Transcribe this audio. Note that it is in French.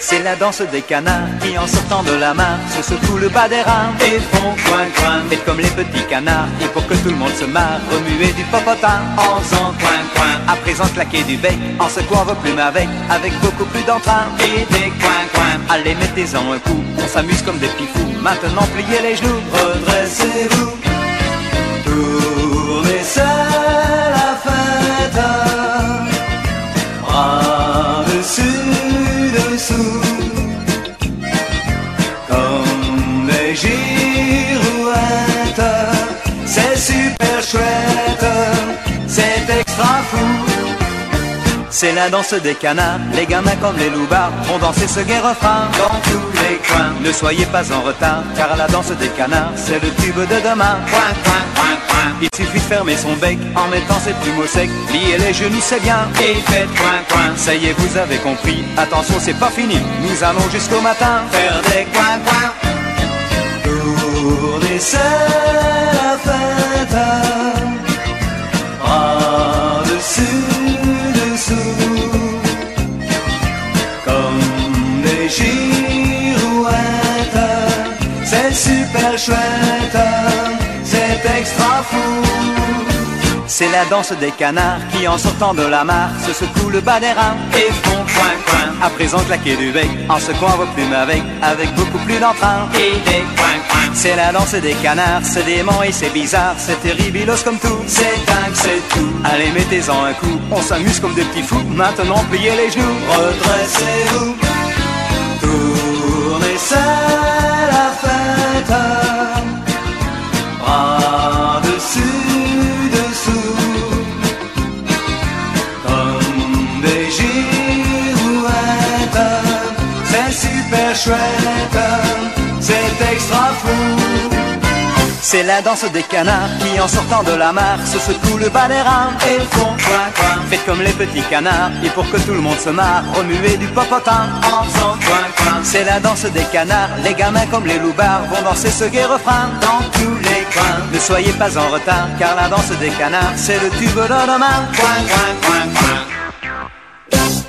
C'est la danse des canards qui en sortant de la mare se secouent le bas des reins et font coin coin. Faites comme les petits canards et pour que tout le monde se marre, remuez du popotin en faisant coin coin. À présent claquez du bec en secouant vos plumes avec beaucoup plus d'entrain et des coin coin. Allez mettez-en un coup, on s'amuse comme des petits fous. Maintenant pliez les genoux, redressez-vous, tournez seul la fête, bras dessus dessous, comme des girouettes. C'est super chouette, c'est extra fou. C'est la danse des canards, les gamins comme les loupards vont danser ce gai refrain dans tous les coins. Ne soyez pas en retard, car la danse des canards, c'est le tube de demain. Coin, coin, coin, coin. Il suffit de fermer son bec en mettant ses plumes au sec, pliez les genoux c'est bien, et faites coin, coin. Ça y est, vous avez compris, attention c'est pas fini, nous allons jusqu'au matin faire des coin, coin. Tournez seul la fête, bras dessus comme des girouettes. C'est super chouette, c'est extra fou. C'est la danse des canards qui en sortant de la mare se secouent le bas des reins et font coin coin. À présent claquez du bec en secouant vos plumes avec beaucoup plus d'entrain et des coin coin. C'est la danse des canards, c'est dément et c'est bizarre, c'est terribilos comme tout, c'est dingue, c'est tout. Allez mettez-en un coup, on s'amuse comme des petits fous. Maintenant pliez les genoux, redressez-vous, tournez seul la fête, bras dessus dessous, comme des girouettes. C'est super chouette, c'est extra fou. C'est la danse des canards qui en sortant de la mare se secouent le bas des reins et font coin coin. Faites comme les petits canards et pour que tout le monde se marre, remuez du popotin en faisant coin coin. C'est la danse des canards, les gamins comme les loupards vont danser ce gai refrain dans tous les coins. Ne soyez pas en retard, car la danse des canards, c'est le tube de demain. Coin coin coin coin.